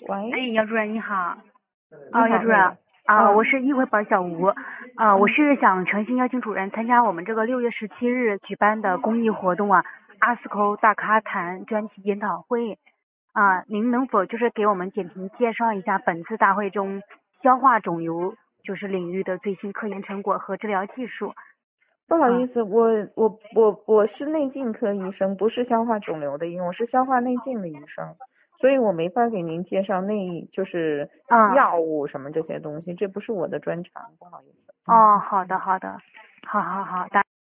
哎， 喂， 姚主任你好。姚你好， 主任，我嗯是医委保小吴，我嗯， 是想诚心邀请主任参加我们这个6月17日举办的公益活动阿斯抠大咖谈专题研讨会您能否就是给我们简评介绍一下本次大会中消化肿瘤就是领域的最新科研成果和治疗技术？啊不好意思，我是内镜科医生，不是消化肿瘤的医生，我是消化内镜的医生，所以我没法给您介绍就是嗯， 药物什么这些东西，这不是我的专长，不好意思。 哦，好的好的，好好好，